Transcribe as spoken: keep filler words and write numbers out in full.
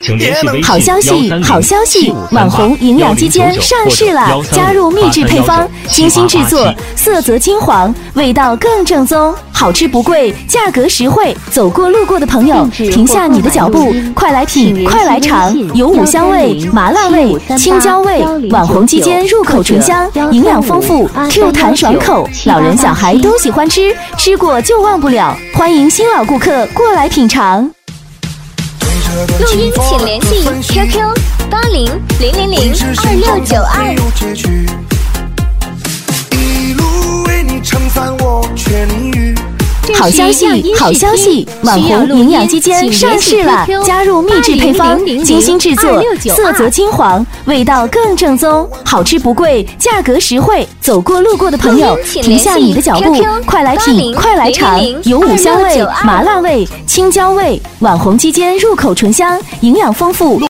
请联系微信好消息，好消息！网红营养鸡尖上市了，加入秘制配方，精心制作，色泽金黄，味道更正宗，好吃不贵，价格实惠。走过路过的朋友，停下你的脚步，快来品，快来尝！有五香味、麻辣味、青椒味，网红鸡尖入口醇香，营养丰富 ，Q 弹爽口，老人小孩都喜欢吃，吃过就忘不了。欢迎新老顾客过来品尝。 录音请联系 Q Q 八零零零零二六九二。 一路为你撑伞，我却淋雨。 好消息，好消息！网红营养鸡尖上市了，加入秘制配方，精心制作，色泽金黄，味道更正宗，好吃不贵，价格实惠。走过路过的朋友，停下你的脚步，快来品，快来尝！有五香味、麻辣味、青椒味，网红鸡尖入口醇香，营养丰富。